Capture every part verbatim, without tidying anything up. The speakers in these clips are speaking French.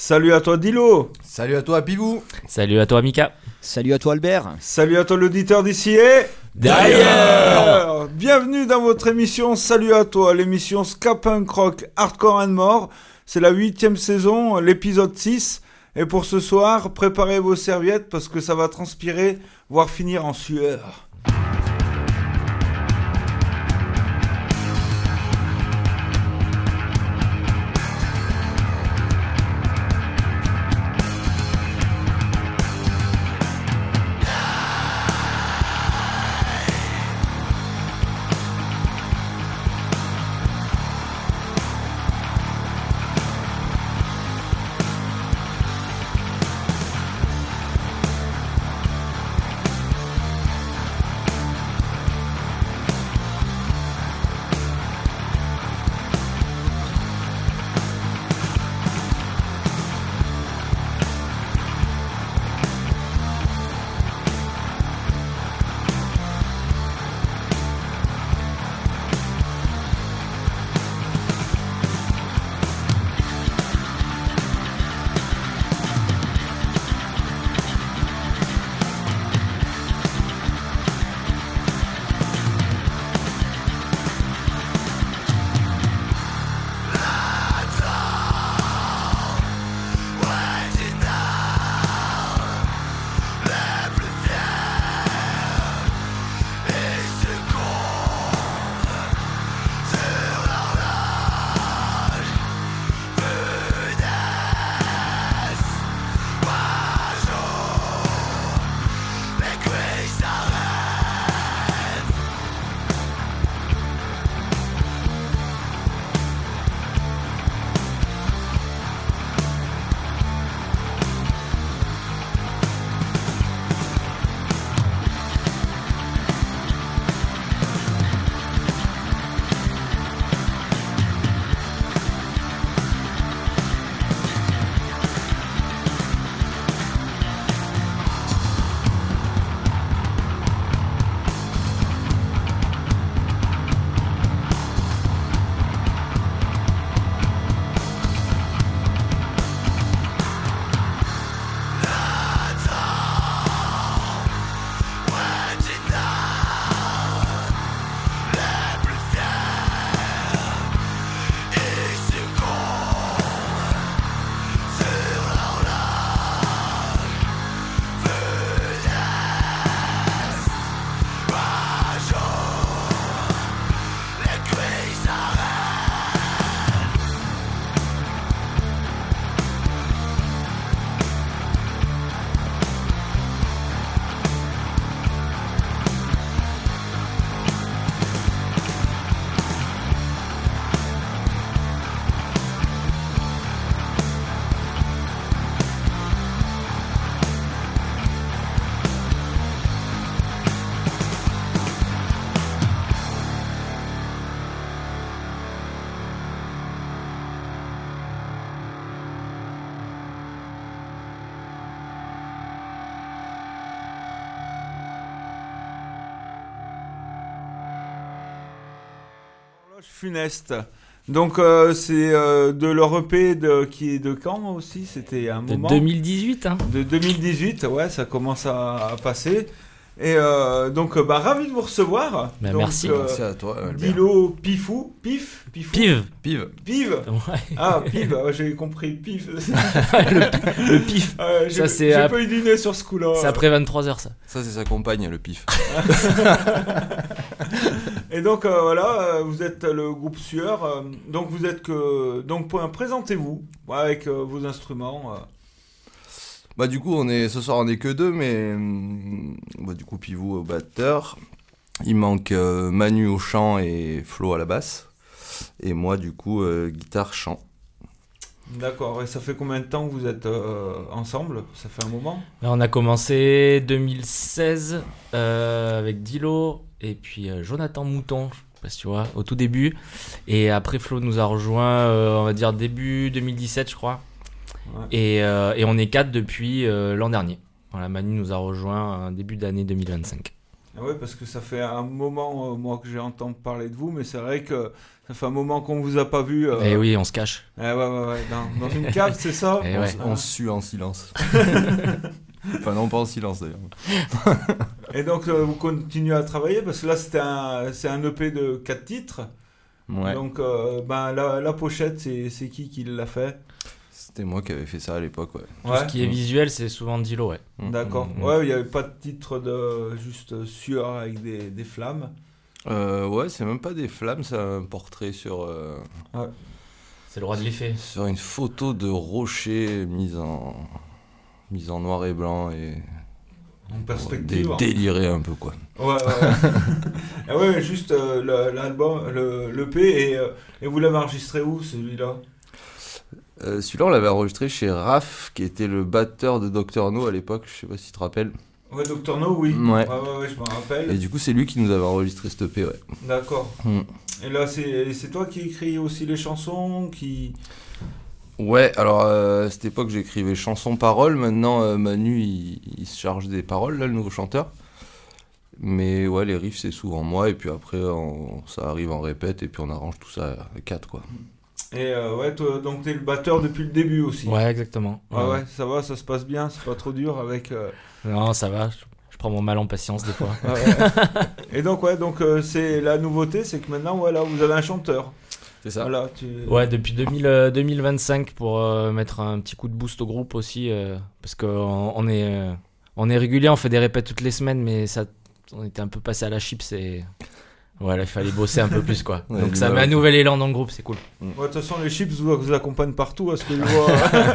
Salut à toi Dilo. Salut à toi Pivou. Salut à toi Mika. Salut à toi Albert. Salut à toi l'auditeur d'ici et d'ailleurs. Bienvenue dans votre émission Salut à toi, l'émission Ska Punk Rock Hardcore and More. C'est la huitième saison, l'épisode six. Et pour ce soir, préparez vos serviettes parce que ça va transpirer, voire finir en sueur. Funeste. Donc euh, c'est euh, de leur E P de, qui est de quand aussi, c'était un de moment deux mille dix-huit hein. De deux mille dix-huit, ouais, ça commence à, à passer. Et euh, donc bah ravi de vous recevoir. Bah, donc, merci. Euh, merci à toi Albert. Dilo, Pifou, Pif, Pifou. Piv. Piv. Piv. Ouais. Ah Piv, j'ai compris Pif. le, le pif. Euh, j'ai, Ça, c'est j'ai ap- pas eu du nez sur ce coup-là. C'est après vingt-trois heures ça. Ça c'est sa compagne le Pif. Et donc euh, voilà, euh, vous êtes le groupe Sueur. Euh, donc vous êtes que donc pour- présentez-vous ouais, avec euh, vos instruments. Euh. Bah du coup on est ce soir on est que deux mais hum, bah, du coup Pivou au batteur. Il manque euh, Manu au chant et Flo à la basse. Et moi du coup euh, guitare chant. D'accord. Et ça fait combien de temps que vous êtes euh, ensemble ? Ça fait un moment ? Là, on a commencé deux mille seize euh, avec Dilo et puis euh, Jonathan Mouton, je sais pas si tu vois, au tout début. Et après Flo nous a rejoint, euh, on va dire début deux mille dix-sept je crois. Ouais. Et, euh, et on est quatre depuis euh, l'an dernier. Voilà, Manu nous a rejoint euh, début d'année deux mille vingt-cinq. Ah ouais, parce que ça fait un moment, euh, moi, que j'ai entendu parler de vous, mais c'est vrai que ça fait un moment qu'on vous a pas vu. Euh... Et oui, on se cache. Ah ouais, ouais, ouais, dans, dans une cave, c'est ça. Et on, ouais. s- on sue en silence. Enfin, non, pas en silence d'ailleurs. Et donc, euh, vous continuez à travailler, parce que là, c'était un, c'est un E P de quatre titres. Ouais. Donc, euh, ben, la, la pochette, c'est, c'est qui qui l'a fait? C'était moi qui avais fait ça à l'époque, ouais. Tout ce qui est visuel, c'est souvent Dilo, ouais. Mm. D'accord. Mm, mm. Ouais, il n'y avait pas de titre de juste sueur avec des, des flammes. Euh, ouais, c'est même pas des flammes, c'est un portrait sur, euh, C'est le roi de l'effet. sur une photo de rocher mise en, mise en noir et blanc et En dé- perspective. déliré un peu, quoi. Ouais, ouais. ouais. Ah ouais, juste euh, le- l'album, le, l'E P, et, euh, et vous l'avez enregistré où, celui-là? Euh, celui-là, on l'avait enregistré chez Raph, qui était le batteur de docteur No à l'époque, je sais pas si tu te rappelles. Ouais, docteur No, oui. Ouais. Ouais, ouais, ouais, je m'en rappelle. Et du coup, c'est lui qui nous avait enregistré cette E P, ouais. D'accord. Mm. Et là, c'est, c'est toi qui écris aussi les chansons, qui... Ouais, alors euh, à cette époque, j'écrivais chansons-paroles. Maintenant, euh, Manu, il, il se charge des paroles, là, le nouveau chanteur. Mais ouais, les riffs, c'est souvent moi. Et puis après, on- ça arrive en répète. Et puis on arrange tout ça à quatre, quoi. Et euh, ouais, toi, donc t'es le batteur depuis le début aussi. Ouais, exactement. Ah ouais, ça va, ça se passe bien, c'est pas trop dur avec... euh, Non, ça va. Je, je prends mon mal en patience des fois. ah ouais. Et donc, ouais, donc euh, c'est la nouveauté, c'est que maintenant, voilà, vous avez un chanteur. C'est ça. Voilà, tu... Ouais, depuis deux mille, euh, deux mille vingt-cinq pour euh, mettre un petit coup de boost au groupe aussi. euh, parce qu'on on est, euh, on est régulier, on fait des répètes toutes les semaines, mais ça, on était un peu passé à la chips et voilà, il fallait bosser un peu plus, quoi. Ouais, Donc du ça mal. met un nouvel élan dans le groupe, c'est cool. Ouais, de toute façon, les chips vous, vous accompagnent partout, à ce que je vois.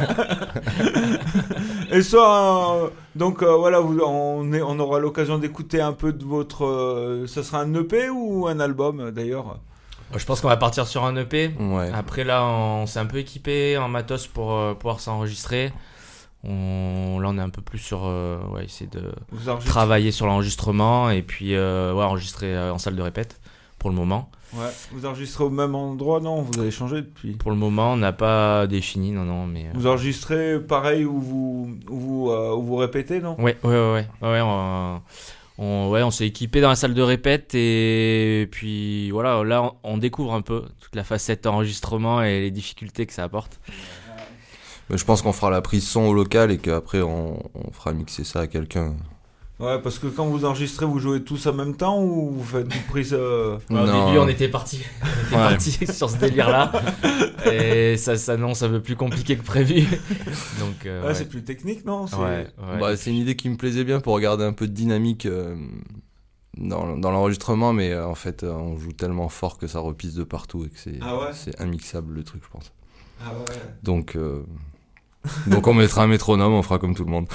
Et ça, euh, donc euh, voilà, vous, on, est, on aura l'occasion d'écouter un peu de votre... euh, ça sera un E P ou un album, euh, d'ailleurs? Je pense qu'on va partir sur un E P. Ouais. Après là, on s'est un peu équipé en matos pour euh, pouvoir s'enregistrer. On, là, on est un peu plus sur euh, ouais, essayer de Vous enregistrez... travailler sur l'enregistrement et puis euh, ouais, enregistrer euh, en salle de répète pour le moment. Ouais. Vous enregistrez au même endroit, non? Vous avez changé depuis? Pour le moment, on n'a pas défini, non, non, mais. euh, Vous enregistrez pareil où vous, où vous, euh, où vous répétez, non? Ouais, ouais, ouais, ouais, ouais, on, on, ouais, on s'est équipé dans la salle de répète et puis voilà, là, on, on découvre un peu toute la facette enregistrement et les difficultés que ça apporte. Mais je pense qu'on fera la prise son au local et qu'après, on, on fera mixer ça à quelqu'un. Ouais, parce que quand vous enregistrez, vous jouez tous en même temps ou vous faites une prise... euh, Ouais, au Non. début, on était parti, on était Ouais. parti sur ce délire-là et ça s'annonce un peu plus compliqué que prévu. Donc, euh, ouais, ouais. c'est plus technique, non? C'est- Ouais, ouais. Bah, c'est une idée qui me plaisait bien pour garder un peu de dynamique euh, dans, dans l'enregistrement, mais euh, en fait, euh, on joue tellement fort que ça repisse de partout et que c'est Ah ouais? c'est immixable le truc, je pense. Ah ouais. Donc, euh, donc on mettra un métronome, on fera comme tout le monde.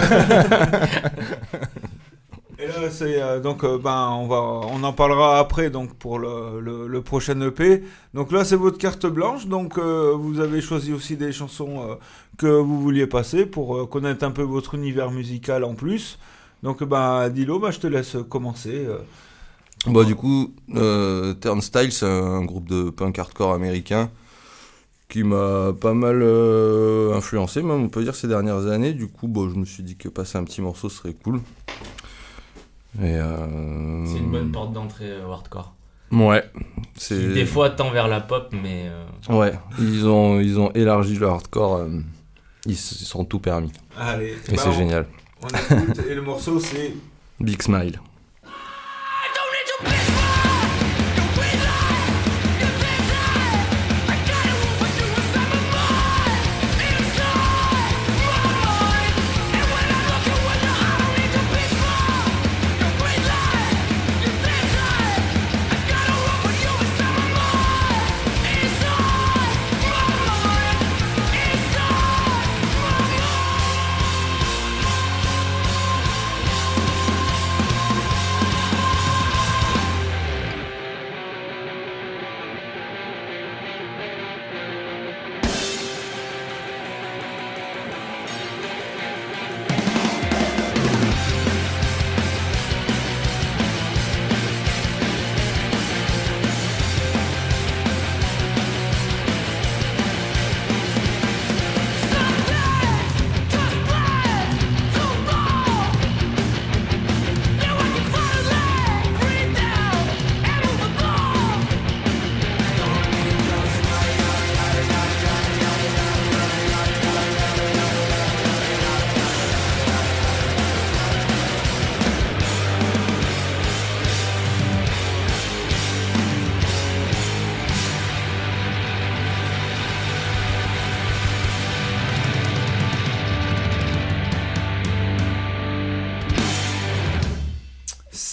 Et là, c'est euh, donc euh, ben on va on en parlera après donc pour le, le, le prochain E P. Donc là, c'est votre carte blanche. Donc euh, vous avez choisi aussi des chansons euh, que vous vouliez passer pour euh, connaître un peu votre univers musical en plus. Donc ben Dilo, ben, je te laisse commencer. euh. Bah, du coup, euh, Turnstile, c'est un groupe de punk hardcore américain qui m'a pas mal euh, influencé, même on peut dire ces dernières années. Du coup, bah, je me suis dit que passer un petit morceau serait cool. Et euh... C'est une bonne porte d'entrée euh, au hardcore. Ouais. Qui C'est... des fois tend vers la pop, mais. euh, Ouais, ils ont, ils ont élargi le hardcore, euh, ils se sont tout permis. Allez. Et ben, c'est on- génial. On écoute et le morceau c'est Big Smile. Inside,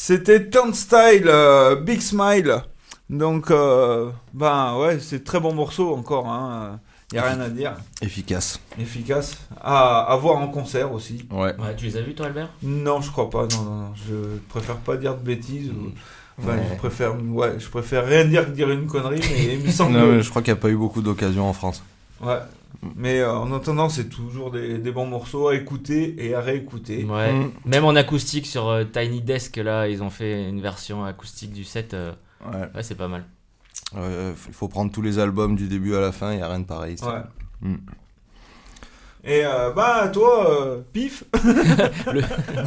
C'était Turnstile, euh, Big Smile. Donc, euh, ben ouais, c'est très bon morceau encore. Hein. Y a rien à dire. Efficace. Efficace. À, à voir en concert aussi. Ouais. Ouais, tu les as vus toi, Albert? Non, je crois pas. Non, non, non. Je préfère pas dire de bêtises. Ou... Enfin, Ouais. je préfère, ouais, je préfère rien dire que dire une connerie, mais il me semble. Non, que... mais je crois qu'il n'y a pas eu beaucoup d'occasions en France. Ouais. Mais euh, en attendant, c'est toujours des, des bons morceaux à écouter et à réécouter. Ouais. Mm. Même en acoustique sur euh, Tiny Desk, là, ils ont fait une version acoustique du set. euh, Ouais. Ouais, c'est pas mal. Euh, Il faut prendre tous les albums du début à la fin, il n'y a rien de pareil. ça. Ouais. Mm. Et euh, bah, toi, euh, Pif. Le-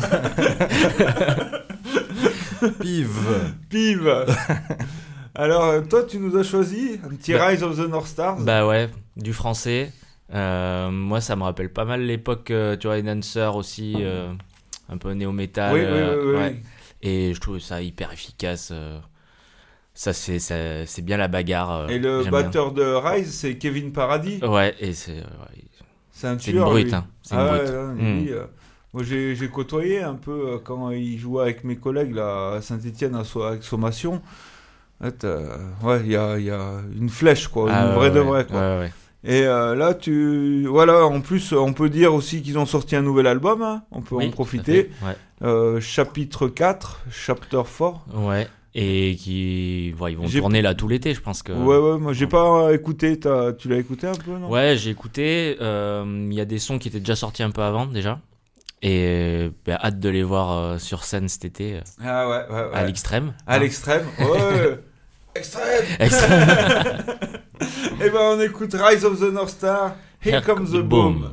Pive. Pive. Alors, euh, toi, tu nous as choisi un petit Bah. Rise of the North Stars. Bah ouais, du français. Euh, moi, ça me rappelle pas mal l'époque, euh, tu vois, Enhancer aussi, euh, un peu néo-metal. oui, oui, euh, oui, oui. ouais. Et je trouve ça hyper efficace. euh, Ça, c'est, ça, c'est bien la bagarre. euh, Et le j'aime batteur de Rise, c'est Kevin Paradis. bien. Ouais, et c'est, ouais, C'est un c'est une tueur. brute. lui. Hein. C'est une Ah ouais, brute. ouais, Mm. lui, euh, moi, j'ai, j'ai côtoyé un peu euh, quand il jouait avec mes collègues là, à Saint-Etienne à So- avec Sommation. En fait, euh, ouais, il y a, il y a une flèche, quoi, Ah, une ouais, vraie de ouais, vraie, quoi. ouais, ouais. Et euh, là, tu, voilà, en plus, on peut dire aussi qu'ils ont sorti un nouvel album. Hein, on peut Oui, en tout à profiter. fait, Ouais. Euh, chapitre quatre, Chapter quatre. Ouais. Et qui, ouais, ils vont J'ai- tourner là tout l'été, je pense que. Ouais, ouais, moi j'ai pas écouté. T'as- tu l'as écouté un peu, non? Ouais, j'ai écouté. euh, Il y a des sons qui étaient déjà sortis un peu avant déjà. Et bah, hâte de les voir euh, sur scène cet été euh, Ah ouais, ouais, ouais. à l'extrême. À Hein. l'extrême. Ouais. Extrême. Extrême. Et ben on écoute Rise of the North Star. Here, comes the boom.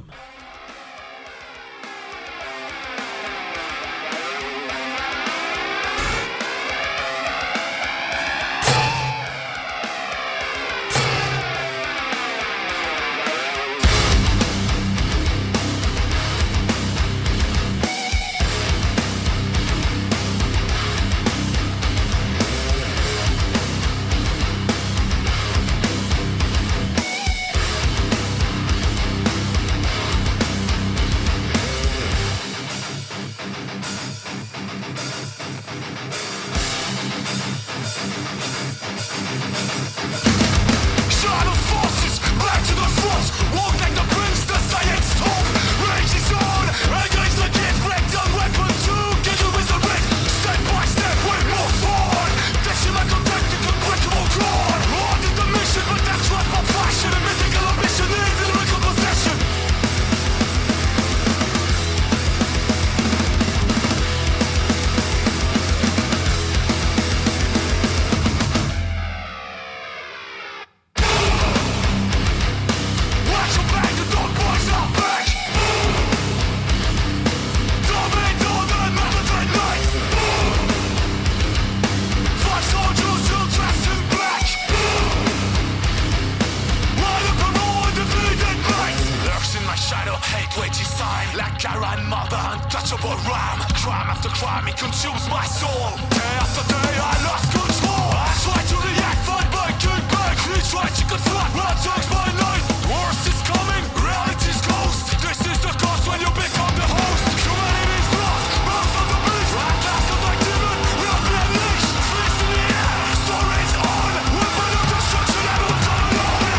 Shadow forces, back to the front. Walk like the prince, the science talk. Rage is on, against the gift. Break down weapon two, get you resurrect. Step by step, we move forward. Detrimental tactic, unbreakable cord. Hard is the mission, but that's what my passion. A mythical ambition is in lyrical possession. Watch your back, the dog boys are back. Dominate all the Monday night. Five soldiers still dressed in black. Line up and all defeated knights. Lurks in my shadow, hate wages sign. Like a grandmother, untouchable ram. Crime after crime, it consumes my soul. Day after day, I lost control. I try to react, fight back, kick back. He tried to confront, blood takes my life. Worst is coming, reality's close. This is the cost when you become the host. Humanity's lost, birth of the beast. At last, the black demon will be unleashed. Fist in the air, stories on. Weapon of destruction, everyone's on alone.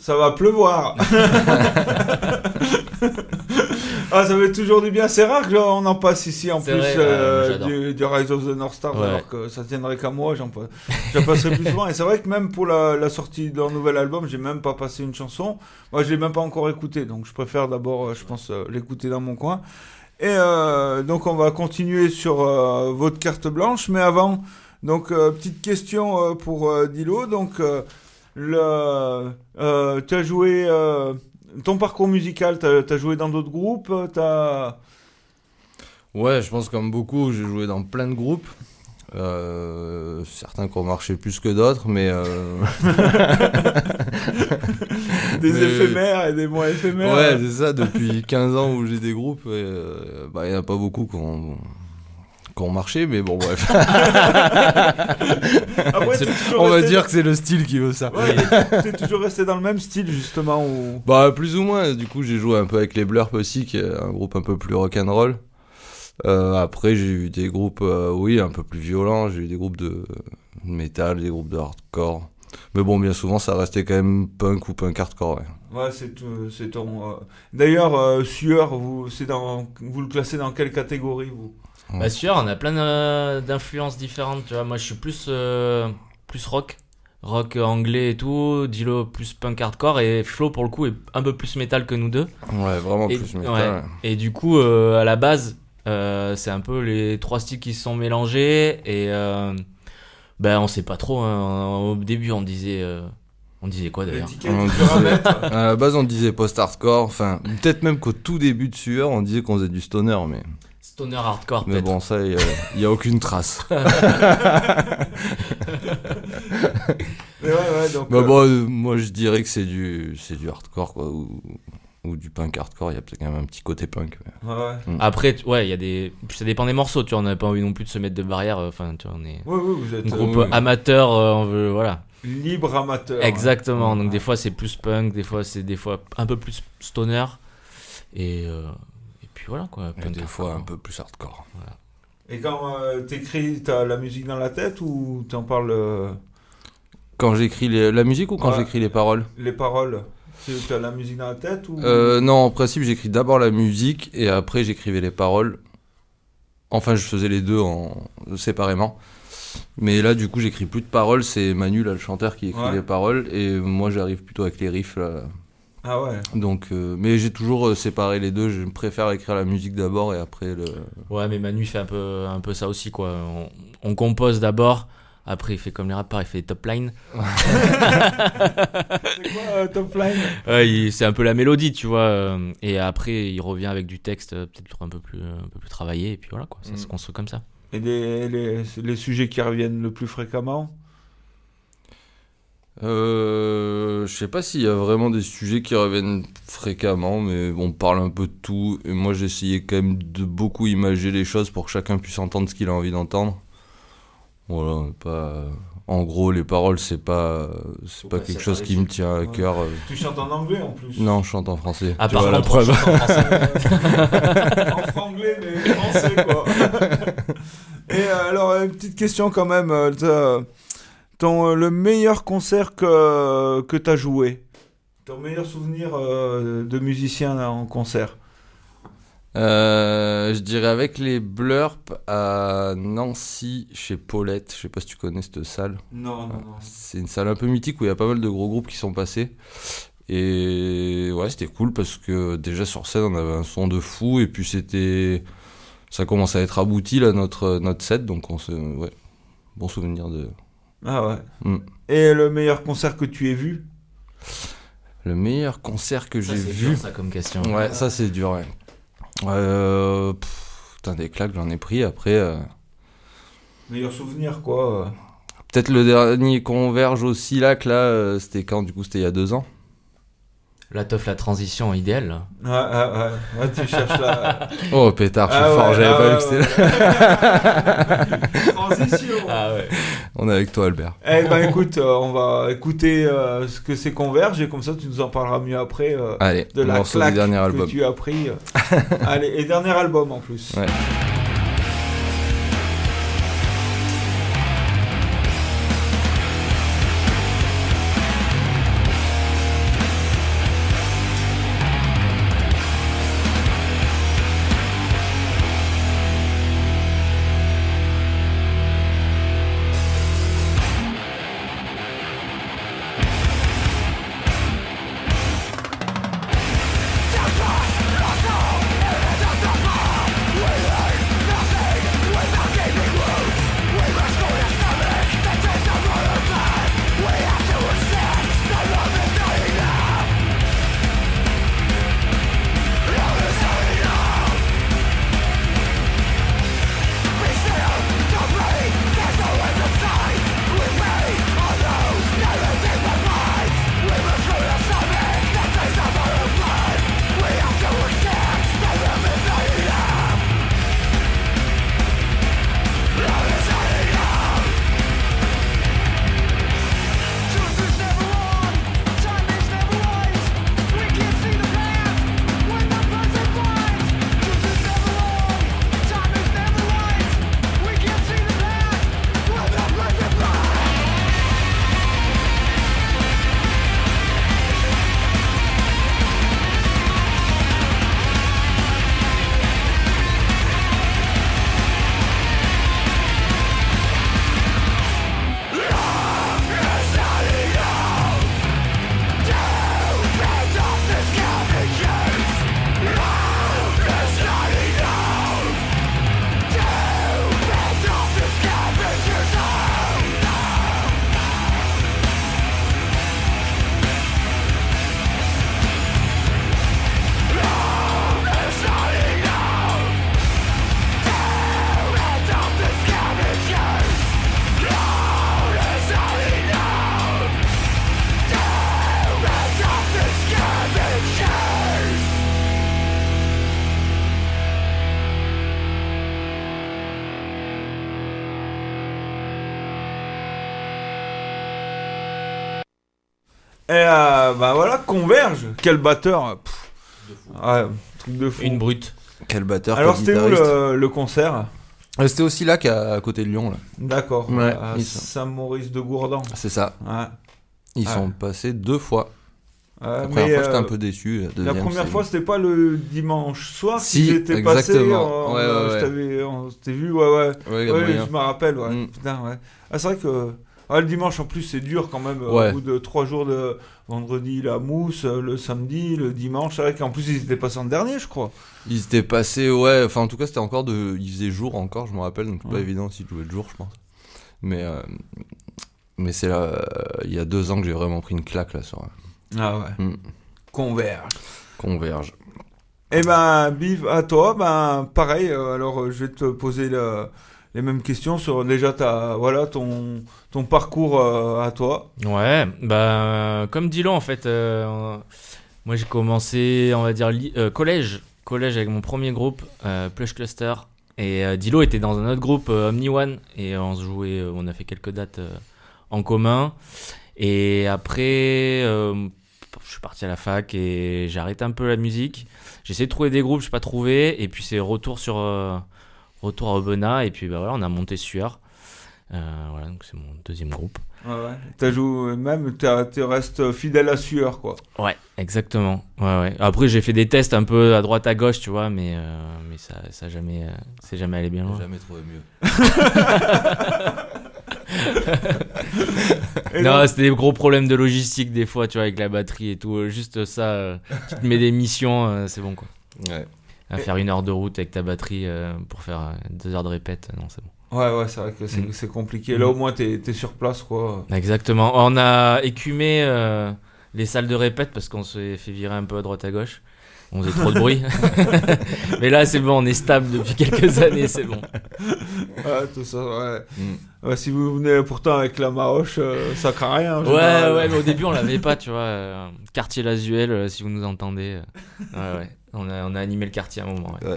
Ça va pleuvoir. Ah, ça fait toujours du bien. C'est rare qu'on en passe ici en C'est plus vrai, euh, ouais, du, du Rise of the North Stars, Ouais. alors que ça tiendrait qu'à moi, j'en, pa- j'en passerai plus souvent. Et c'est vrai que même pour la, la sortie de leur nouvel album, j'ai même pas passé une chanson. Moi, je l'ai même pas encore écouté, donc je préfère d'abord, euh, je pense, euh, l'écouter dans mon coin. Et euh, donc, on va continuer sur euh, votre carte blanche, mais avant, donc euh, petite question euh, pour euh, Dilo. Donc, euh, le, euh, tu as joué. Euh, Ton parcours musical, t'as, t'as joué dans d'autres groupes, t'as... Ouais, je pense comme beaucoup, j'ai joué dans plein de groupes. Euh, certains qui ont marché plus que d'autres, mais... Euh... des mais... éphémères et des moins éphémères. Ouais, c'est ça, depuis quinze ans où j'ai des groupes, il euh, bah, n'y en a pas beaucoup qui ont... qui ont marché, mais bon, bref. Après, t'es toujours On va resté- dire que c'est le style qui veut ça. Ouais, t'es- t'es toujours resté dans le même style, justement, où... Bah, plus ou moins. Du coup, j'ai joué un peu avec les Blurp aussi, qui est un groupe un peu plus rock'n'roll. Euh, après, j'ai eu des groupes, euh, oui, un peu plus violents. J'ai eu des groupes de métal, des groupes de hardcore. Mais bon, bien souvent, ça restait quand même punk ou punk hardcore, ouais. Ouais, c'est, tout- c'est ton... euh, D'ailleurs, euh, Sueur, vous, c'est dans... vous le classez dans quelle catégorie, vous? Bah sûr, on a plein de- d'influences différentes, tu vois. Moi, je suis plus euh, plus rock, rock anglais et tout. Dilo plus punk hardcore et Flo pour le coup est un peu plus métal que nous deux. Ouais, vraiment Et, plus ouais. métal. Ouais. Et du coup, euh, à la base, euh, c'est un peu les trois styles qui se sont mélangés et euh, ben on sait pas trop. Hein. Au début, on disait euh, on disait quoi d'ailleurs? L'étiquette, On tu peux remettre. À la base, on disait post-hardcore. Enfin, peut-être même qu'au tout début de Sueur, on disait qu'on faisait du stoner, mais... Stoner hardcore Mais peut-être. bon, ça, il n'y a, a aucune trace. Mais ouais, ouais, donc... Bah euh, bon, euh, moi, je dirais que c'est du, c'est du hardcore, quoi, ou, ou du punk hardcore. Il y a peut-être quand même un petit côté punk. Mais... ouais, ouais. Après, t- ouais, il y a des. Puis ça dépend des morceaux, tu vois. On n'a pas envie non plus de se mettre de barrière. Enfin, tu vois, on est Ouais, ouais, vous êtes un euh, groupe oui. amateur. euh, on veut, voilà. libre amateur. Exactement. Ouais. Donc des fois c'est plus punk, des fois c'est des fois un peu plus stoner. Et euh, et puis voilà quoi. Et Punk des hardcore. fois, un peu plus hardcore. Et quand euh, t'écris, t'as la musique dans la tête ou t'en parles euh, Quand j'écris les... la musique ou quand Ouais. j'écris les paroles les paroles? C'est- T'as la musique dans la tête ou... euh, Non, en principe, j'écris d'abord la musique et après, j'écrivais les paroles. Enfin, je faisais les deux en... séparément. Mais là, du coup, j'écris plus de paroles. C'est Manu, là, le chanteur, qui écrit Ouais. les paroles. Et moi, j'arrive plutôt avec les riffs, là. Ah ouais. Donc, euh, mais j'ai toujours euh, séparé les deux. Je préfère écrire la musique d'abord et après le. Ouais, mais Manu fait un peu un peu ça aussi quoi. On, on compose d'abord. Après, il fait comme les rappeurs, il fait des top lines. C'est quoi euh, Top Line? Ouais, il- c'est un peu la mélodie, tu vois. euh, Et après, il revient avec du texte euh, peut-être un peu plus, un peu plus travaillé. Et puis voilà, quoi. Ça Mm. se construit comme ça. Et les, les, les sujets qui reviennent le plus fréquemment? Euh, je sais pas s'il y a vraiment des sujets qui reviennent fréquemment, mais on parle un peu de tout. Et moi, j'ai essayé quand même de beaucoup imager les choses pour que chacun puisse entendre ce qu'il a envie d'entendre. Voilà, pas. En gros, les paroles, c'est pas, c'est Faut pas pas quelque séparer chose qui tout. me tient à Ouais. cœur. euh. Tu chantes en anglais en plus. Non, je chante en français. Ah, Tu par vois la contre, on preuve. chante en français. En franglais, mais français quoi. Et euh, alors, une petite question quand même. euh, t'as- ton, euh, le meilleur concert que, que t'as joué? Ton meilleur souvenir euh, de musicien là, en concert? Euh, je dirais avec les Blurp à Nancy, chez Paulette. Je sais pas si tu connais cette salle. Non, non, non. C'est une salle un peu mythique où il y a pas mal de gros groupes qui sont passés. Et ouais, c'était cool parce que déjà sur scène, on avait un son de fou. Et puis c'était. Ça commence à être abouti là, notre, notre set. Donc on se. Ouais. Bon souvenir de. Ah ouais. Mm. Et le meilleur concert que tu aies vu? Le meilleur concert que Ça, j'ai c'est vu. dur, ça comme question. Ouais, ça c'est dur, ouais. Euh, pff, putain, des claques, j'en ai pris. Après, euh, Meilleur souvenir quoi? euh. peut-être le dernier Converge aussi, là, que là, euh, c'était quand, du coup, c'était il y a deux ans. La teuf, la transition idéale. là. Ouais, ouais, ouais. Ouais, tu cherches la. Oh, pétard, je suis Ah fort, ouais, j'avais ah pas ouais, vu que c'était là. ouais. Transition. Ah ouais. On est avec toi, Albert. Eh ben écoute, euh, on va écouter euh, ce que c'est Converge et comme ça tu nous en parleras mieux après euh, Allez, de la morceau claque du dernier que album. tu as pris. euh. Allez, et dernier album en plus. Ouais. euh, bah voilà, Converge, quel batteur. Pff, ouais, truc de fou. Une brute. Quel batteur. Alors quel c'était où guitariste. le, le concert? Euh, C'était aussi là qu'à à côté de Lyon, là. D'accord, Ouais, à ils sont- Saint-Maurice-de-Gourdan. C'est ça. Ouais. Ils Ouais. sont passés deux fois. Ouais, La mais, première fois, j'étais euh, un peu déçu. La, La deuxième, première c'est- fois, c'était pas le dimanche soir Si, qu'ils étaient passés. exactement. On, Ouais, on- ouais, je ouais. t'avais- on s'était vu, ouais, ouais. Ouais, il y a Ouais, moyen. je me rappelle, ouais. Mm. Putain, ouais. Ah, c'est vrai que ah, le dimanche, en plus, c'est dur quand même. euh, Ouais. Au bout de trois jours de vendredi, la mousse, euh, le samedi, le dimanche. C'est vrai qu'en plus, ils étaient passés en dernier, je crois. Ils étaient passés, ouais. Enfin, en tout cas, c'était encore de. Il faisait jour encore, je me rappelle. Donc, c'est pas Ouais. évident aussi de jouer de jour, je pense. Mais. euh, Mais c'est là. euh, Il y a deux ans que j'ai vraiment pris une claque, là, sur. euh, Ah ouais. Mm. Converge. Converge. Eh ben, Biv, à toi, ben, pareil. euh, alors, euh, je vais te poser le- les mêmes questions sur déjà ta, voilà, ton, ton parcours euh, à toi. Ouais, bah comme Dilo en fait, euh, moi j'ai commencé, on va dire li- euh, collège, collège avec mon premier groupe, euh, Plush Cluster, et euh, Dilo était dans un autre groupe, euh, Omni One, et on se jouait, euh, on a fait quelques dates euh, en commun, et après euh, je suis parti à la fac et j'ai arrêté un peu la musique. J'ai essayé de trouver des groupes, je n'ai pas trouvé, et puis c'est retour sur euh, retour à Aubenas, et puis bah voilà, on a monté Sueur. Euh, voilà, donc c'est mon deuxième groupe. Ouais, ouais. T'as joué, même, t'as- tu restes fidèle à Sueur, quoi. Ouais, exactement. Ouais, ouais. Après, j'ai fait des tests un peu à droite à gauche, tu vois, mais, euh, mais ça, ça jamais, euh, c'est jamais allé bien loin. J'ai jamais trouvé mieux. Et Non, donc- c'était des gros problèmes de logistique des fois, tu vois, avec la batterie et tout. Euh, Juste ça, euh, tu te mets des missions, euh, c'est bon quoi. Ouais. À faire une heure de route avec ta batterie euh, pour faire euh, deux heures de répète, non, c'est bon. Ouais, ouais, c'est vrai que c'est Mm. c'est compliqué. Là, au moins, t'es t'es sur place, quoi. Exactement. On a écumé euh, les salles de répète parce qu'on s'est fait virer un peu à droite à gauche. On faisait trop de bruit. Mais là, c'est bon, on est stable depuis quelques années, c'est bon. Ouais, tout ça, ouais. Mm. Ouais, si vous venez pourtant avec la maroche, euh, ça craint rien. en Ouais, général. ouais, mais au début, on l'avait pas, tu vois. euh, quartier Lasuel, euh, si vous nous entendez. euh, ouais, ouais. On a, on a animé le quartier à un moment. Ouais.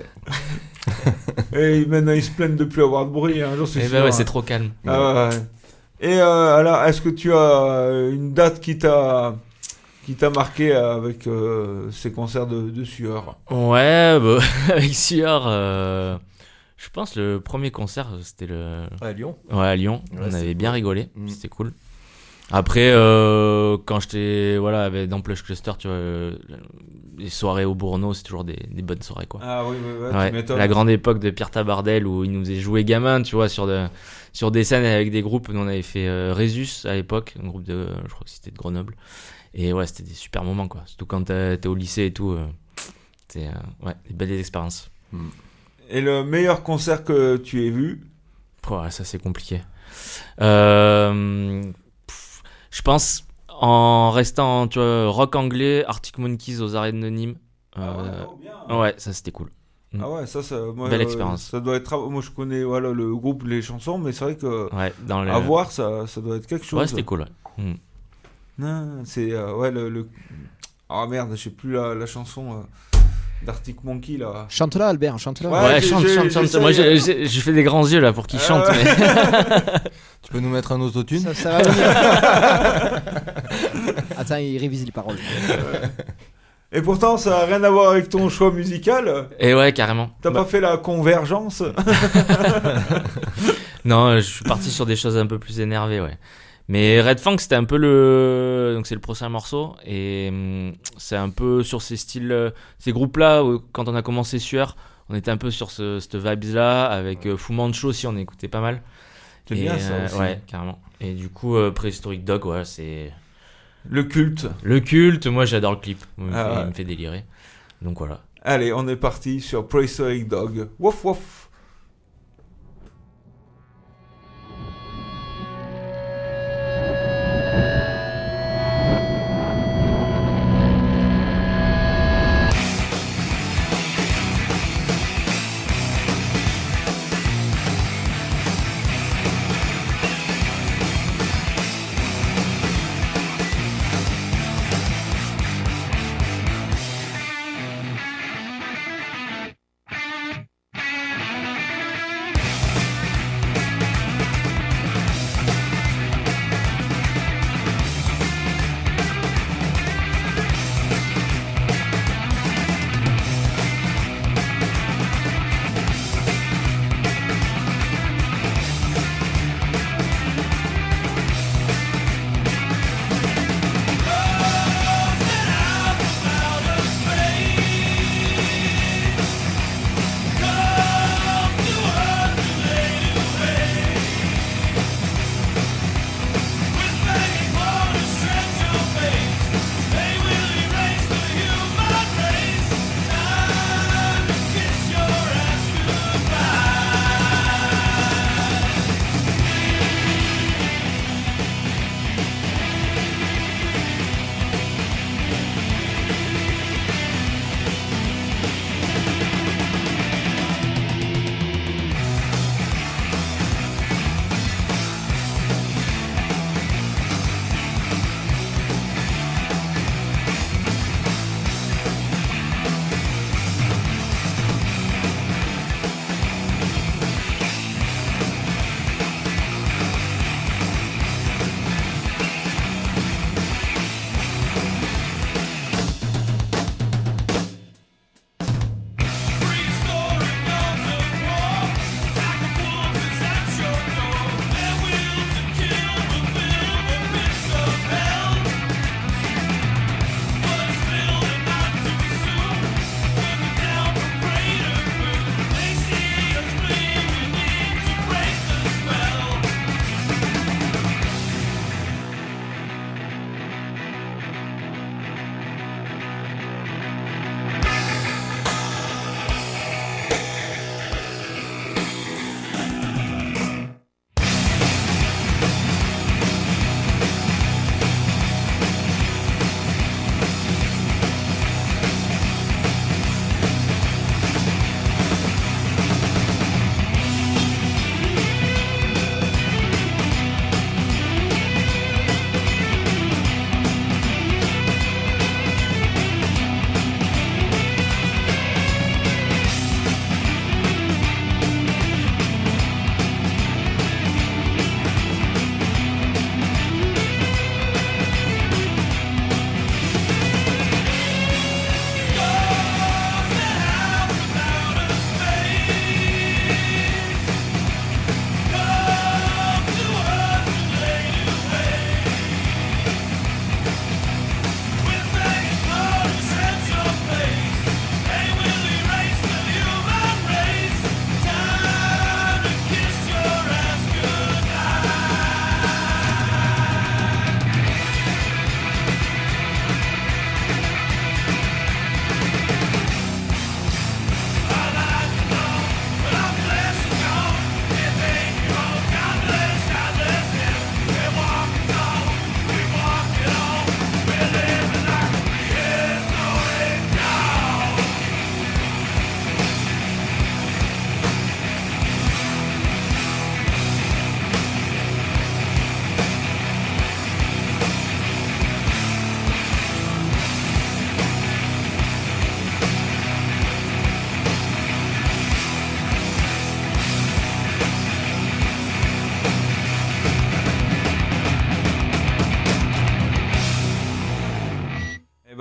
Ouais. Et maintenant, ils se plaignent de plus avoir de bruit, hein, j'en suis Et sûr. ben ouais, hein. c'est trop calme. Ah ouais, ouais. Et euh, alors, est-ce que tu as euh, une date qui t'a qui t'a marqué avec euh, ces concerts de, de Sueur? Ouais, bah, avec Sueur, euh, je pense le premier concert, c'était le. À Lyon. Ouais, à Lyon. Ouais, on c'était avait bien cool. rigolé. Mm. C'était cool. Après, euh, quand j'étais voilà, avec, dans Plush Cluster, tu vois, euh, les soirées au Bourneau, c'est toujours des, des bonnes soirées, quoi. Ah oui, oui, oui, Ouais, tu m'étonnes. la grande époque de Pierre Tabardel où il nous faisait jouer gamin, tu vois, sur, de, sur des scènes avec des groupes. Nous, on avait fait euh, Résus à l'époque, un groupe de, je crois que c'était de Grenoble. Et ouais, c'était des super moments, quoi. Surtout quand t'es t'es au lycée et tout. Euh, c'est euh, ouais, des belles expériences. Et le meilleur concert que tu aies vu? Ouais, ça, c'est compliqué. Euh, pff, je pense, en restant, tu vois, rock anglais, Arctic Monkeys aux arènes de Nîmes. Euh, Ah ouais, oh, bien. ouais, ça, c'était cool. Ah ouais, ça, ça moi, Belle euh, expérience. ça doit être. Moi, je connais voilà le groupe, les chansons, mais c'est vrai que Ouais, dans le... à voir, ça, ça doit être quelque chose. Ouais, c'était cool, ouais. Mm. Non, c'est euh, ouais le, le... Ah merde, je sais plus la, la chanson euh, d'Arctic Monkey là. Chante-la, Albert, chante-la. Ouais, Ouais, j'ai- chante, j'ai- chante, chante. j'essaye. Moi, j'ai- j'ai j'ai fait des grands yeux là pour qu'il Ah chante. ouais. Mais... Tu peux nous mettre un autotune? Ça, ça va venir. Attends, il révise les paroles. Et pourtant, ça a rien à voir avec ton choix musical. Et ouais, carrément. T'as Bah, pas fait la convergence? non, je suis parti sur des choses un peu plus énervées, ouais. Mais Red Fang, c'était un peu le. Donc, c'est le prochain morceau. Et hum, c'est un peu sur ces styles. euh, Ces groupes-là, où, quand on a commencé Sueur, on était un peu sur ce, cette vibes-là. Avec euh, Fu Manchu aussi, on écoutait pas mal. C'est Et, bien ça euh, aussi. Ouais, carrément. Et du coup, euh, Prehistoric Dog, ouais, c'est. Le culte. Le culte, moi j'adore le clip. Il me, Ah fait, ouais. il me fait délirer. Donc voilà. Allez, on est parti sur Prehistoric Dog. Wouf wouf. Thank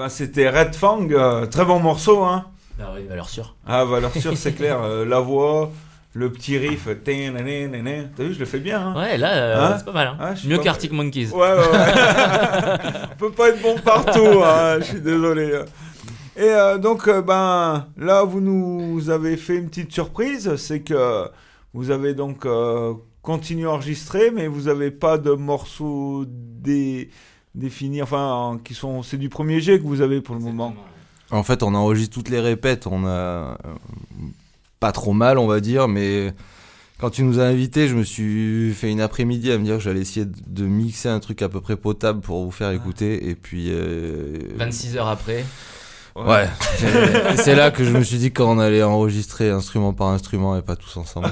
ben, c'était Red Fang, euh, très bon morceau, hein. Ah oui, valeur sûre. Ah, valeur sûre, c'est clair. Euh, la voix, le petit riff. T'as vu, je le fais bien. Hein. Ouais, là, euh, Hein c'est pas mal. Hein. Ah, je suis Mieux pas qu'Arctic Monkeys. Ouais, ouais, ouais. On peut pas être bon partout, hein, je suis désolé. Et euh, donc, euh, ben, là, vous nous avez fait une petite surprise. C'est que vous avez donc euh, continué à enregistrer, mais vous avez pas de morceaux dé... définis, enfin, qui sont. C'est du premier jet que vous avez pour le moment. En fait, on enregistre toutes les répètes, on a euh, pas trop mal, on va dire, mais quand tu nous as invités, je me suis fait une après-midi à me dire que j'allais essayer de, de mixer un truc à peu près potable pour vous faire écouter, et puis... Euh, vingt-six heures après. Ouais, ouais c'est, c'est là que je me suis dit qu'on allait enregistrer instrument par instrument et pas tous ensemble.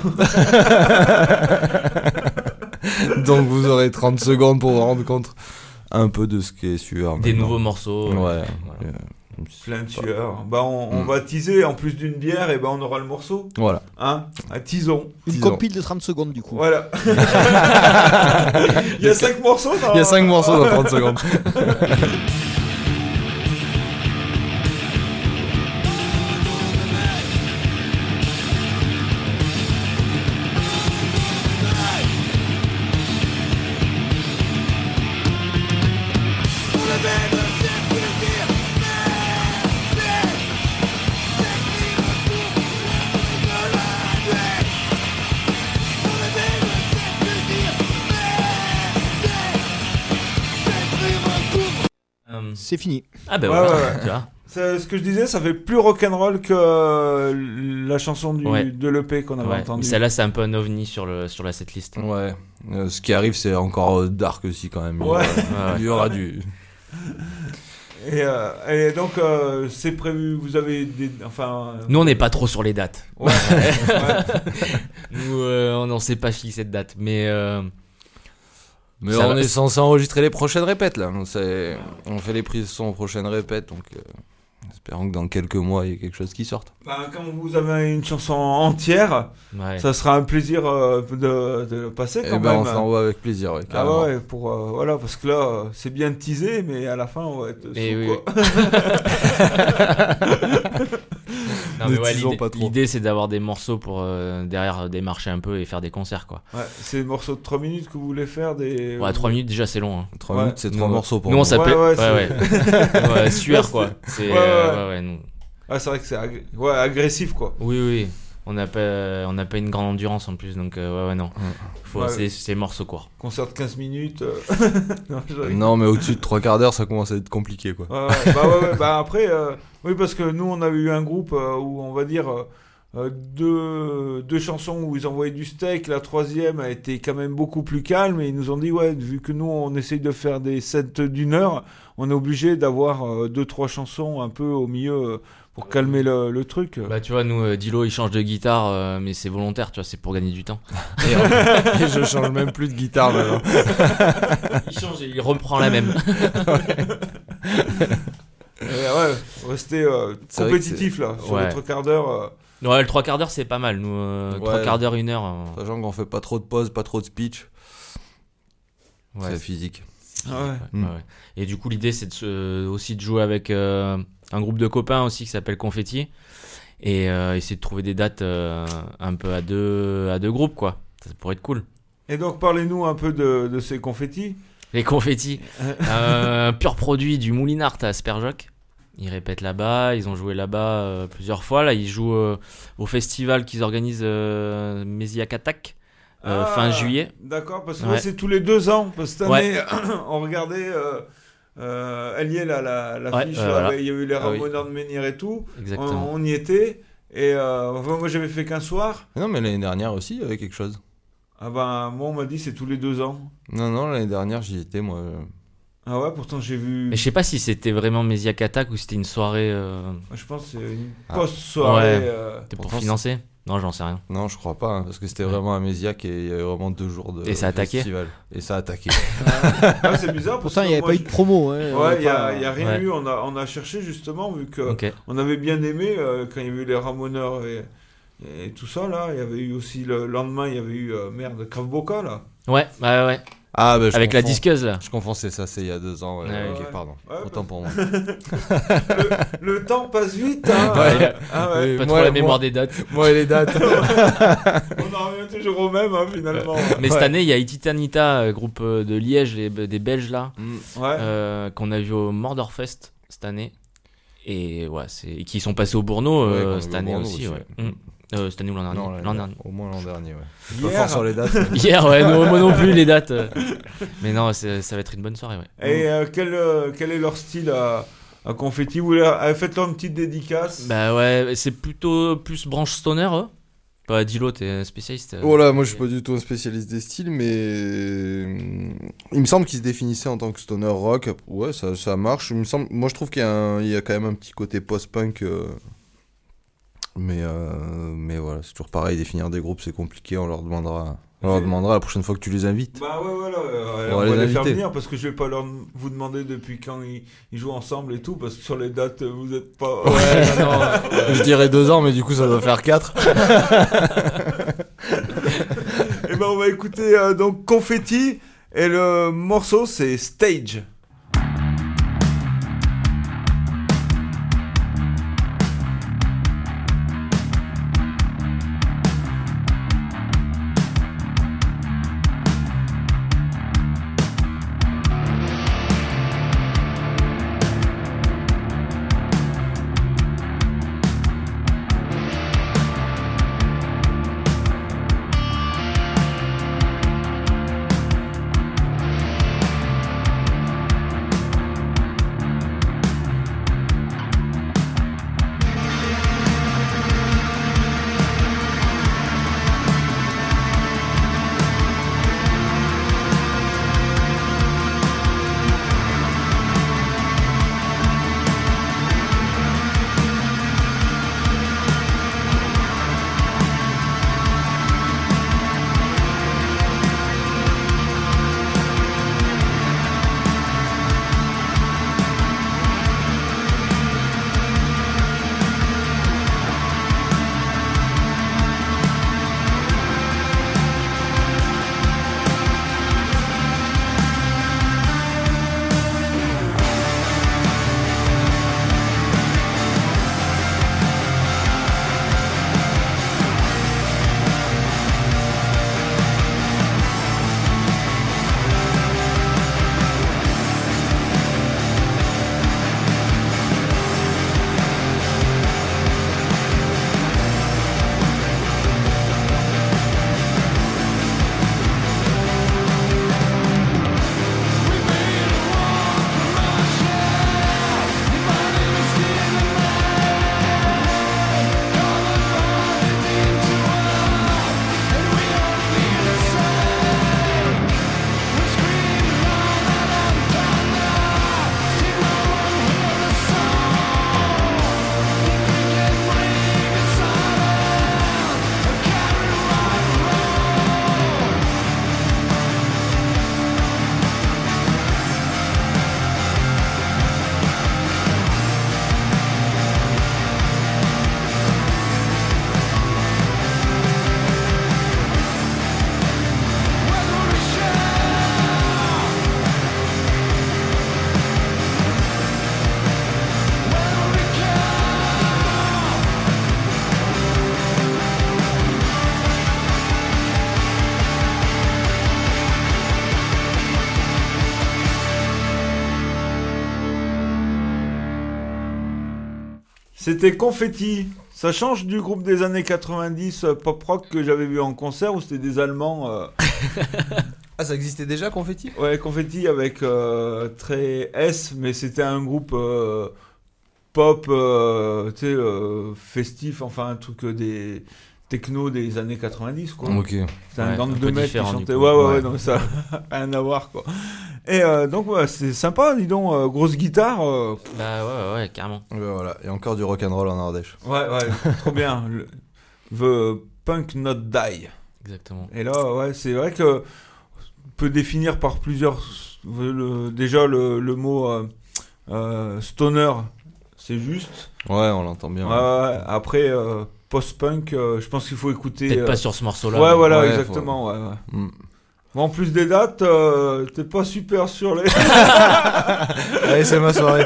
Donc vous aurez trente secondes pour vous rendre compte un peu de ce qui est sûr. Des maintenant. nouveaux morceaux. Ouais. Voilà. Euh, Plein de tueurs. Bah, on, on mm. va teaser en plus d'une bière et ben on aura le morceau. Voilà. Hein, à tisons. Une Tisons. compile de trente secondes du coup. Voilà. Il y a cinq morceaux dans... Il y a cinq morceaux dans trente secondes. C'est fini. Ah ben Ouais, voilà, ouais, ouais. tu vois. C'est ce que je disais, ça fait plus rock'n'roll que euh, la chanson du, Ouais. de l'E P qu'on avait Ouais. entendue. Celle-là, c'est un peu un ovni sur, le, sur la setlist. Ouais. Euh, ce qui arrive, c'est encore euh, dark aussi quand même. Il y Ouais. aura- Ouais. Il y aura du. Et, euh, et donc, euh, c'est prévu, vous avez des. Enfin. euh, Nous, on n'est pas trop sur les dates. Ouais. Ouais. Nous, euh, on n'en sait pas fixer de date. Mais euh, Mais Ça on va. est censé enregistrer les prochaines répètes là. On, c'est- on fait les prises son aux prochaines répètes, donc euh, espérons que dans quelques mois il y ait quelque chose qui sorte. Ben, quand vous avez une chanson entière, ouais. ça sera un plaisir euh, de, de le passer Et quand ben même. on s'envoie avec plaisir. Ouais, Ah carrément. ouais, pour, euh, voilà, parce que là, euh, c'est bien de teaser, mais à la fin, on va être Et sous, oui, quoi. Non, mais Ne ouais, teasons l'idée, pas trop. l'idée, c'est d'avoir des morceaux pour euh, derrière démarcher un peu et faire des concerts, quoi. Ouais, c'est des morceaux de trois minutes que vous voulez faire des... Ouais, trois minutes déjà, c'est long. Hein. Trois Ouais. minutes, c'est Nous, trois on- morceaux pour Nous, on moi. s'appelle. Ouais, Ouais, ouais, ouais. Ouais, sueur, quoi. C'est, Ouais, euh, ouais. ouais, ouais, nous. Ah, c'est vrai que c'est ag- ouais, agressif, quoi. Oui, oui. On n'a pas, on n'a pas une grande endurance en plus, donc euh, ouais, ouais, non. Faut, Ouais. c'est, c'est morceaux courts. Concert de quinze minutes. euh, non, je rigole. Non, mais au-dessus de trois quarts d'heure, ça commence à être compliqué quoi. Ouais, ouais, bah, ouais, ouais, bah après, euh, oui, parce que nous, on avait eu un groupe euh, où, on va dire, euh, euh, deux, deux chansons où ils envoyaient du steak. La troisième a été quand même beaucoup plus calme. Et ils nous ont dit, ouais, vu que nous, on essaye de faire des sets d'une heure, on est obligé d'avoir euh, deux, trois chansons un peu au milieu euh, pour calmer le, le truc. Bah, tu vois, nous, euh, Dilo, il change de guitare, euh, mais c'est volontaire, tu vois, c'est pour gagner du temps. Et, euh, et je change même plus de guitare maintenant. Il change et il reprend la même. Et, ouais, rester euh, C'est vrai que compétitif, là, sur Ouais. notre quart d'heure. euh, Ouais, le trois quarts d'heure, c'est pas mal. Nous, euh, Ouais. trois quarts d'heure, une heure. euh, Sachant qu'on fait pas trop de pauses, pas trop de speech. ouais, C'est physique. Ah ouais. Ouais, Mm. ouais, ouais. Et du coup, l'idée, c'est de se- aussi de jouer avec euh, un groupe de copains aussi qui s'appelle Confetti et euh, essayer de trouver des dates euh, un peu à deux, à deux groupes, quoi. Ça pourrait être cool. Et donc, parlez-nous un peu de, de ces confettis. Les Confetti, euh, pur produit du Moulinart à Asperjoc. Ils répètent là-bas, ils ont joué là-bas euh, plusieurs fois. Là, ils jouent euh, au festival qu'ils organisent euh, Mésiac Attack euh, Ah, fin juillet. D'accord, parce que Ouais. là, c'est tous les deux ans. Parce que cette Ouais. année, on regardait euh, euh, Allier, là, la, la Ouais, fiche, euh, là, voilà. il y a eu les Ah oui. Ramoneurs de Menhir et tout. On, Exactement. on y était. Et euh, enfin, moi, j'avais fait qu'un soir. Non, mais l'année dernière aussi, il y avait quelque chose. Ah ben, moi, on m'a dit c'est tous les deux ans. Non, non, l'année dernière, j'y étais, moi. Ah ouais, pourtant, j'ai vu. Mais je sais pas si c'était vraiment Mésiac Attack ou c'était une soirée euh, Je pense que c'est une Ah. post-soirée. Ouais. euh, c'était pour Pourtant, financer. Non, j'en sais rien. Non, je crois pas, hein, parce que c'était vraiment à Mésiac et il y avait vraiment deux jours de Et ça a attaqué. festival. Et ça a attaqué. Ah, c'est bizarre. parce Pourtant, que il n'y avait moi, pas eu je- de promo. hein, on Ouais, il n'y a, pas- y a rien Ouais. eu. On a, on a cherché justement, vu que. Ok. On avait bien aimé euh, quand il y avait eu les Ramoneurs et, et tout ça là. Il y avait eu aussi le lendemain, il y avait eu euh, merde, Krav Boca là. Ouais, ouais, ouais. Ah, bah, je Avec la confonds. disqueuse là. Je confonds, c'est ça, c'est il y a deux ans. Ouais, Ouais, ok, ouais. pardon. Ouais, Autant pour moi. le, le temps passe vite, hein. Ouais. Ah ouais. Pas moi, trop la moi- mémoire des dates. Moi et les dates. On en revient toujours au même, hein, finalement. Mais Ouais. cette année, il y a Ititanita, euh, groupe euh, de Liège, les- des Belges là, Mm. Ouais. euh, qu'on a vu au Mordorfest cette année. Et ouais, c'est et qui sont passés au Bourneau euh, Ouais, qu'on a cette vu au année Bourneau aussi. aussi, Ouais. ouais. Mm. Euh, cette année ou l'an dernier. Non, L'an l'année- dernier. au moins l'an dernier, ouais. Je suis pas Hier. fort sur les dates. mais- Hier, ouais, non, moi non plus les dates. euh. Mais non, c'est- ça va être une bonne soirée, ouais. Et euh, quel, euh, quel est leur style à, à Confetti? Vous leur- euh, faites-leur une petite dédicace. Bah ouais, c'est plutôt plus branche stoner, eux. Bah, Dilo, t'es spécialiste. euh. Voilà, moi je suis pas du tout un spécialiste des styles, mais euh, il me semble qu'il se définissait en tant que stoner rock. Ouais, ça, ça marche. Il me semble... Moi je trouve qu'il y a, un- il y a quand même un petit côté post-punk. euh, Mais, euh, mais voilà, c'est toujours pareil, définir des groupes c'est compliqué, on leur demandera, on leur demandera la prochaine fois que tu les invites. Bah ouais, voilà, euh, On on, va va les les faire inviter. venir parce que je vais pas leur vous demander depuis quand ils, ils jouent ensemble et tout, parce que sur les dates, euh, vous êtes pas. Ouais, non, non. Je dirais deux ans, mais du coup ça doit faire quatre. Et ben on va écouter euh, donc Confetti et le morceau c'est Stage. C'était Confetti. Ça change du groupe des années quatre-vingt-dix euh, pop rock que j'avais vu en concert où c'était des Allemands. euh, Ah, ça existait déjà, Confetti? Ouais, Confetti avec euh, très S, mais c'était un groupe euh, pop, euh, tu sais, euh, festif, enfin un truc euh, des techno des années quatre-vingt-dix, quoi. Ok. C'était un Ouais, gang un de peu mecs qui différent, du chantaient. coup. Ouais, ouais, ouais, Ouais. non, ça n'a rien à voir, quoi. Et euh, donc, ouais, c'est sympa, dis donc, euh, grosse guitare. euh, Bah ouais, ouais, ouais, carrément. Ouais, voilà. Et encore du rock'n'roll en Ardèche. Ouais, ouais, trop bien. Le, The Punk Not Die. Exactement. Et là, ouais, c'est vrai que on peut définir par plusieurs. le- déjà, le, le mot euh, euh, stoner, c'est juste. Ouais, on l'entend bien. Ouais, ouais. Après, euh, post-punk, euh, je pense qu'il faut écouter. Peut-être euh, pas sur ce morceau-là. Ouais, mais- voilà, Ouais, exactement. Ouais, ouais. Mm. Bon, en plus des dates, euh, t'es pas super sur les. Allez, c'est ma soirée.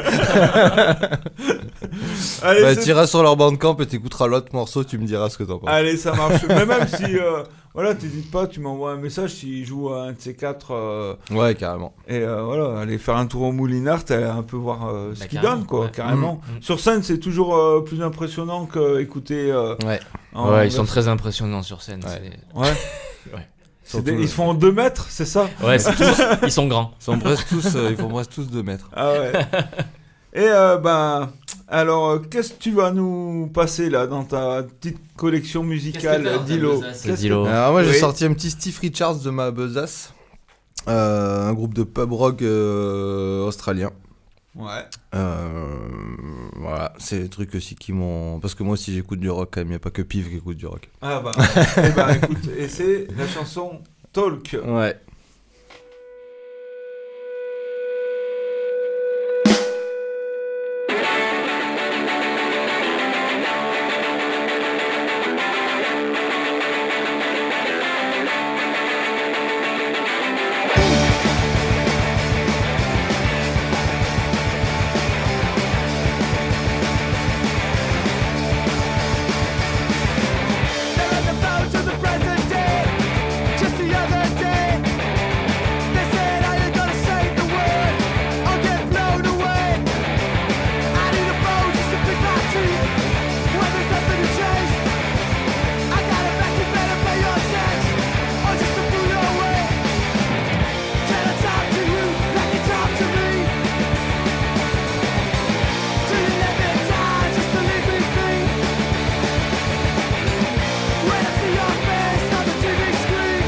Allez, Bah, c'est- t'iras sur leur bandcamp et t'écouteras l'autre morceau, tu me diras ce que t'en penses. Allez, ça marche. Mais même si, euh, voilà, t'hésites pas, tu m'envoies un message s'il joue à un de ces quatre. euh, Ouais, carrément. et euh, voilà, aller faire un tour au Moulinard, et un peu voir euh, ce Bah, qu'il carrément, donne, quoi, ouais. carrément. Mm, mm. Sur scène, c'est toujours euh, plus impressionnant qu'écouter. Euh, Ouais. en- Ouais, ils sont très impressionnants sur scène. Ouais. c'est- Ouais. Ouais. C'est Surtout des- le- Ils se font en deux mètres, c'est ça? Ouais, c'est tous, ils sont grands. Ils sont presque tous, euh, ils font presque tous deux mètres. Ah ouais. Et euh, ben, alors, euh, qu'est-ce que tu vas nous passer là dans ta petite collection musicale, Qu'est-ce que t'as, Dilo? ta besace, Qu'est-ce que- Dilo? Alors moi j'ai Oui. sorti un petit Steve Richards de ma besace, euh, un groupe de pub rock euh, australien. Ouais. Euh, voilà, c'est des trucs aussi qui m'ont... Parce que moi aussi j'écoute du rock quand même, il n'y a pas que Piv qui écoute du rock. Ah bah, eh ben, écoute, et c'est la chanson Talk. Ouais. They're on the phone to the president. Just the other day, they said, "Are you gonna save the world or get blown away?" I need a phone just to pick my teeth when there's nothing to chase. I got it back, you better pay your tax or just to fool your way. Can I talk to you like you talk to me? Do you let me die just to leave me be? When I see your face on the T V screen,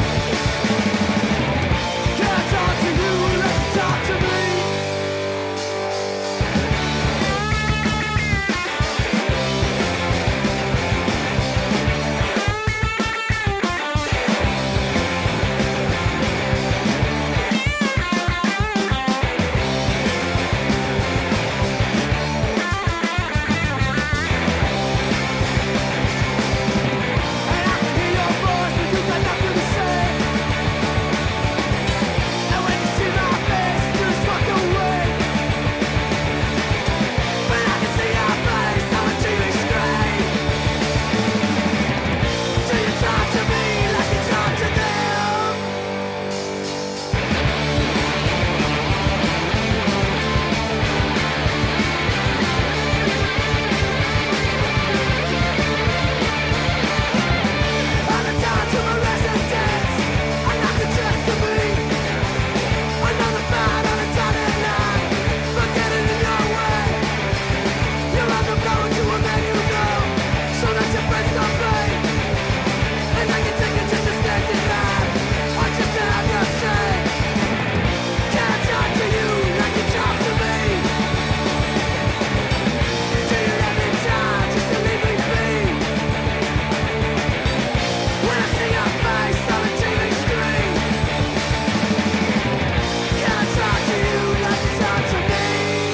can I talk to you like you talk to me? And I can hear your voice when you got nothing to say. And when you see my face, you just walk away. But I can see your face on the T V screen. Do you talk to me like you talk to them? I'm the town to my residence. I'm not the dress to me. Another fight on a dotted line. Forget it in your way. You're on the road to a man you know, so that your friends don't play. And I can take it just to stand in line, or just to have your say. Can I talk to you like you talk to me? Do you let me die just to leave me be? When I see your face on the T V screen, can I talk to you like you talk to me?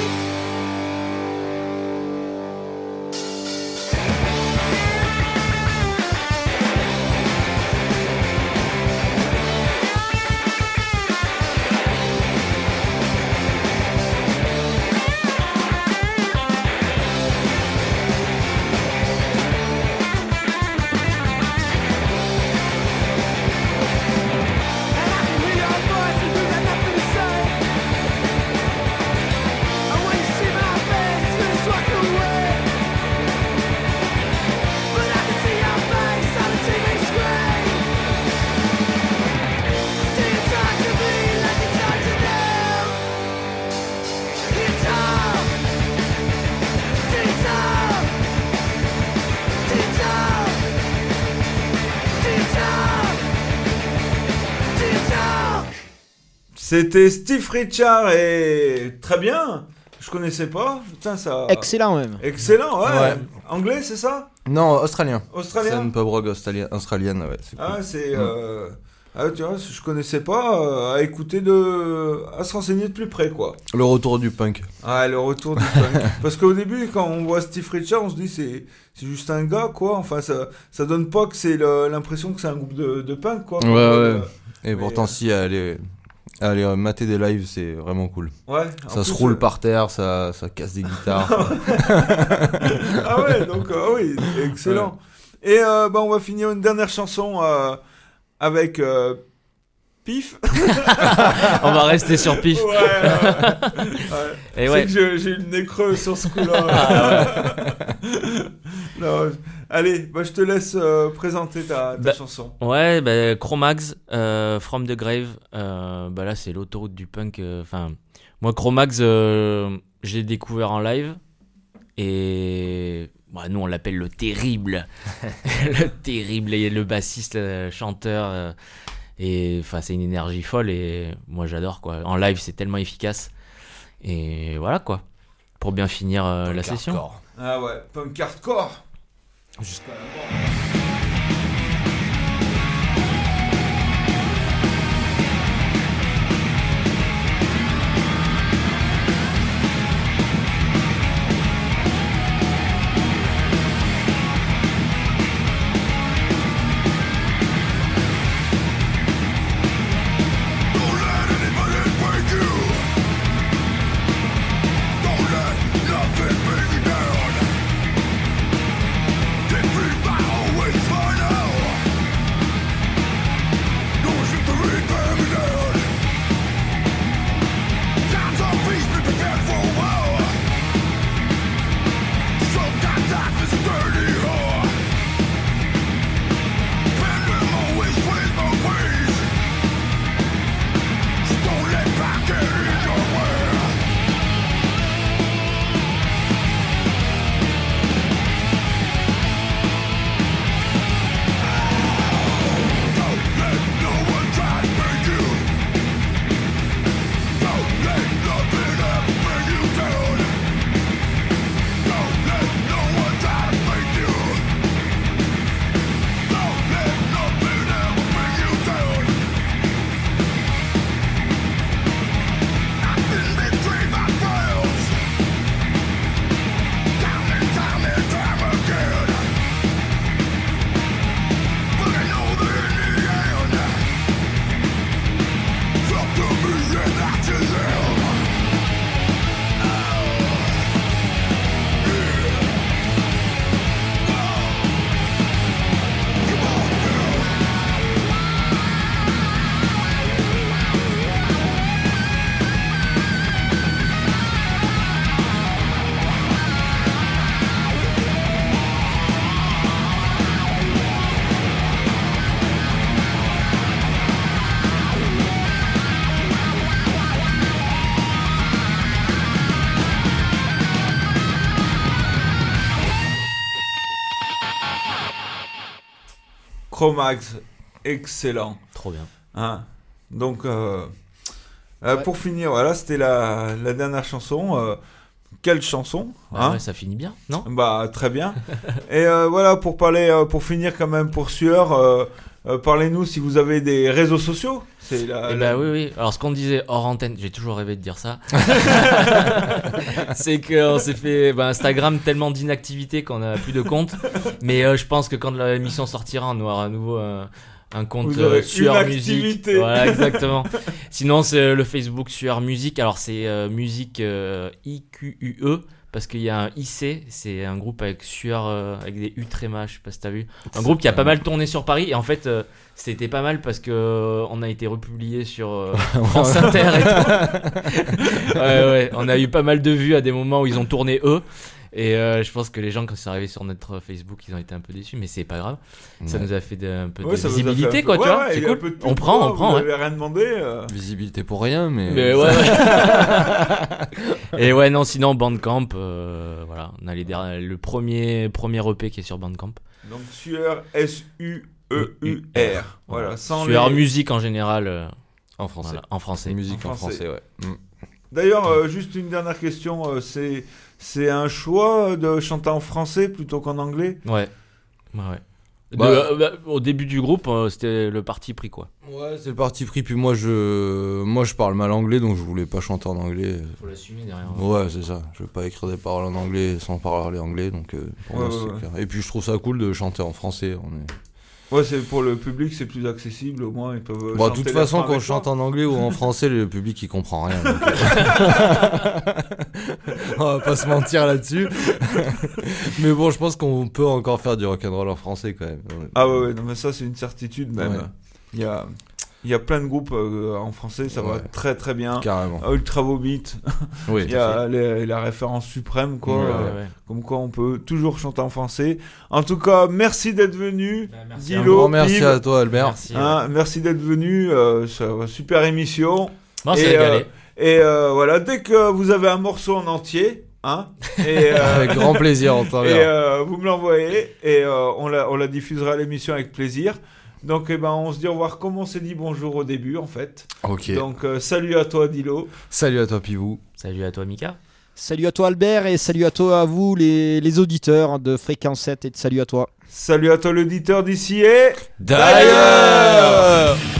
And I can hear your voice and you got nothing to say. And when you see my face, you just walk away. But I can see your face on the T V screen. Do you talk to me like you talk to them? Do you talk? Do you talk? Do you talk? Do you talk? Do you talk? C'était Steve Richards et très bien. Je connaissais pas. Putain, ça. Excellent même. Excellent, ouais. Ouais. Anglais, c'est ça? Non, australien. C'est Australien? une pub rock australien- australienne, ouais. C'est cool. Ah, c'est. Euh... Ah, tu vois, je connaissais pas, euh, à écouter de. À se renseigner de plus près, quoi. Le retour du punk. Ah, le retour du punk. Parce qu'au début, quand on voit Steve Richards, on se dit c'est, c'est juste un gars, quoi. Enfin, ça, ça donne pas que c'est le- l'impression que c'est un groupe de, de punk, quoi. Ouais, ouais. Euh, Et mais, pourtant, euh, si aller, aller euh, mater des lives, c'est vraiment cool. Ouais. en Ça se plus, roule euh, par terre, ça, ça casse des guitares. Ah ouais, donc ah oui, excellent. Et euh, bah, on va finir une dernière chanson euh, avec euh, Pif. On va rester sur Pif. Ouais, ouais, ouais. Et C'est ouais. que j'ai, j'ai eu le nez creux sur ce coup-là. Non, je- Allez, bah, je te laisse euh, présenter ta, ta Bah, chanson. Ouais, bah, Chromax, euh, From the Grave, euh, bah là c'est l'autoroute du punk. Enfin, moi Chromax, euh, je l'ai découvert en live et bah, nous on l'appelle le terrible, le terrible et le bassiste, le chanteur. euh, et enfin c'est une énergie folle et moi j'adore quoi. En live c'est tellement efficace et voilà quoi. Pour bien finir euh, la session. Hardcore. Ah ouais, punk hardcore. Jusqu'à la mort. Don't let anybody break you. Don't let nothing bring you down. Defeat by always final. No shit to read them down. Times of peace, be prepared for war. Sometimes life is a dirty whore. Pendulum always swings both ways. Don't let back get in your way. Don't let no one try to break you. Don't let nothing ever bring you down. Don't let no one try to break you. Don't let nothing ever bring you down. I've been betrayed by friends. Time and time and time again. But I know that in the end, it's up to me and not to them. Come on, girl. Chromax, excellent. Trop bien. Hein. Donc, euh, euh, Ouais. pour finir, voilà, c'était la, la dernière chanson. euh, quelle chanson, Bah hein ouais, ça finit bien, non? Bah, très bien. Et euh, voilà, pour parler, euh, pour finir quand même, pour Sueur, euh, euh, parlez-nous si vous avez des réseaux sociaux. C'est la, Eh la- bah oui, oui. Alors, ce qu'on disait hors antenne, j'ai toujours rêvé de dire ça. C'est qu'on s'est fait bah, Instagram tellement d'inactivité qu'on a plus de compte. Mais euh, je pense que quand l'émission sortira, on aura à nouveau euh, un compte Vous euh, aurez Sueur une Musique. activité. Voilà, exactement. Sinon, c'est le Facebook Sueur Musique. Alors, c'est euh, musique euh, I Q U E. Parce qu'il y a un I C, c'est un groupe avec Sueur, euh, avec des U tréma, je sais pas si t'as vu. Un groupe qui a pas mal tourné sur Paris. Et en fait, euh, c'était pas mal parce que euh, on a été republié sur euh, France Inter et tout. Ouais, ouais, on a eu pas mal de vues à des moments où ils ont tourné eux. Et euh, je pense que les gens, quand c'est arrivé sur notre Facebook, ils ont été un peu déçus, mais c'est pas grave. Ça Ouais. nous a fait de- un peu Ouais, de ça vous a fait un visibilité, peu- quoi, tu ouais, vois. ouais, C'est il y a un cool. peu de pub, On prend, quoi, on prend, vous ouais. avez rien demandé. euh. Visibilité pour rien, mais. Mais ouais, ouais. Et ouais, non, sinon Bandcamp, euh, voilà, on a les derniers- le premier premier E P qui est sur Bandcamp. Donc Sueur, S U E U R. Voilà, sans Sueur les- musique en général, euh, En français. voilà, en français. Musique En en français. français, ouais. Mm. D'ailleurs, euh, juste une dernière question. euh, c'est c'est un choix de chanter en français plutôt qu'en anglais. Ouais, ouais, ouais. De- Bah, euh, bah, au début du groupe, euh, c'était le parti pris quoi. Ouais, c'est le parti pris. Puis moi, je, moi, je parle mal anglais, donc je voulais pas chanter en anglais. Faut l'assumer derrière. Ouais, c'est ça. Je veux pas écrire des paroles en anglais sans parler anglais, donc euh, pour Ouais, moi, ouais, c'est ouais. clair. Et puis je trouve ça cool de chanter en français. On est... Ouais, c'est pour le public, c'est plus accessible, au moins ils peuvent. Bon, de chanter toute les façon, refrains quand avec je chante toi. en anglais ou en français, le public il comprend rien. donc, euh, On va pas se mentir là-dessus. Mais bon, je pense qu'on peut encore faire du rock'n'roll en français quand même. Ah ouais, ouais, non, mais ça c'est une certitude même. Ouais. Il y a, il y a plein de groupes euh, en français, ça va Ouais. très très bien. Carrément. Ultra Beat, Oui. il y a les- la référence suprême, quoi. Ouais, Ouais, euh, ouais. Comme quoi on peut toujours chanter en français. En tout cas, merci d'être venu. Bah, merci Un Dilo, grand merci Yves. à toi, Albert. Merci. Hein, merci d'être venu. Euh, c'est une super émission. Bon, c'est Et, régalé. Et euh, voilà, dès que vous avez un morceau en entier, hein, et, euh, Avec grand plaisir, on et t'enverra. euh, vous me l'envoyez et euh, on, la, on la diffusera à l'émission avec plaisir. Donc eh ben, on se dit au revoir comme on s'est dit bonjour au début en fait. Ok. Donc euh, salut à toi Dilo. Salut à toi, Pivou. Salut à toi, Mika. Salut à toi Albert et salut à toi à vous les, les auditeurs de Fréquence sept et salut à toi. Salut à toi l'auditeur d'ici et... D'ailleurs